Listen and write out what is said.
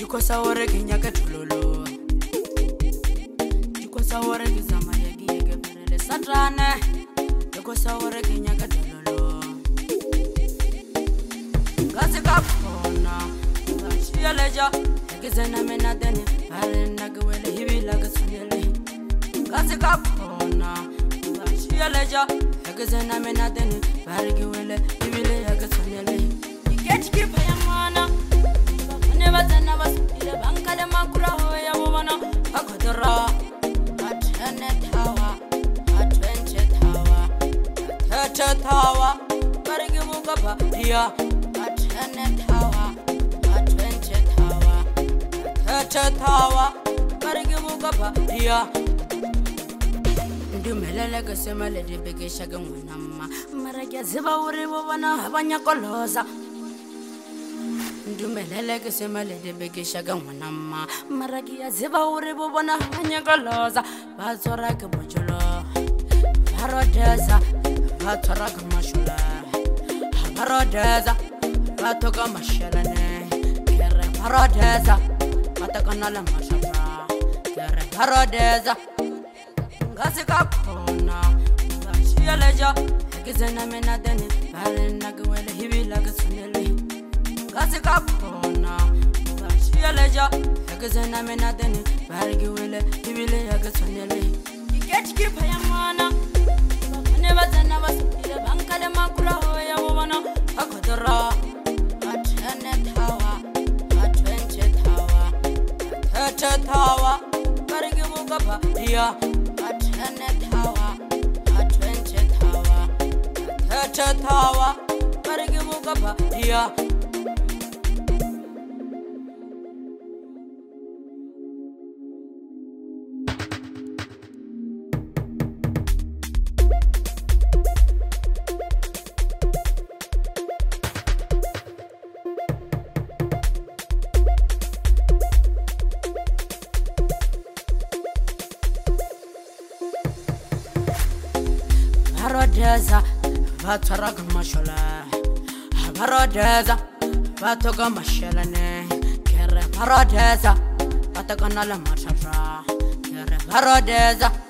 Dikosa ore kinyaka tulolo Dikosa ore kizama yege perele satrane Dikosa ore kinyaka tulolo Gazi kapona Gashia leja Gizena mena deni Arena gwele hibila gasunele Gazi kapona Gashia leja Gizena mena deni Arena gwele hibila gasunele Get keep yamana Nevatana was in a bankale makura hoya woman Akodora Atene Tower Atwenche Tower Atete Tower Parigibukapa Dia Atene Tower Atwenche Tower Atete Tower Parigibukapa Dia Dumelele Gasemale de Begeshagamama Maraga Ziba Uribana Habanyakolosa Dumelele kesemale de begeshaga mwanama maragi ya ziba uribo bona hanyagaloza bazora ke bojolo barodeza batora kamashula barodeza batoka mashalane kere barodeza batakana la mashaba kere barodeza ngazi kapona ngashia leja kizena mena deni barena gwele hibila gasunele Gazi kapona Gashia leja Yagazena mena deni Barigi wile Hibile yagasonele Iketi kipa ya mwana Bakane bazena basukile Bankale makura hoya wabana Akodora Atene tawa Atwenche tawa Atete tawa Barigi bukapa Dia Atene tawa Atwenche tawa Atete tawa Barigi bukapa Dia Barodeza, Bataraga Mashala, Barodeza, Batoga Mashalane, Kere Barodeza, Bataganala Mashara, Kere Barodeza.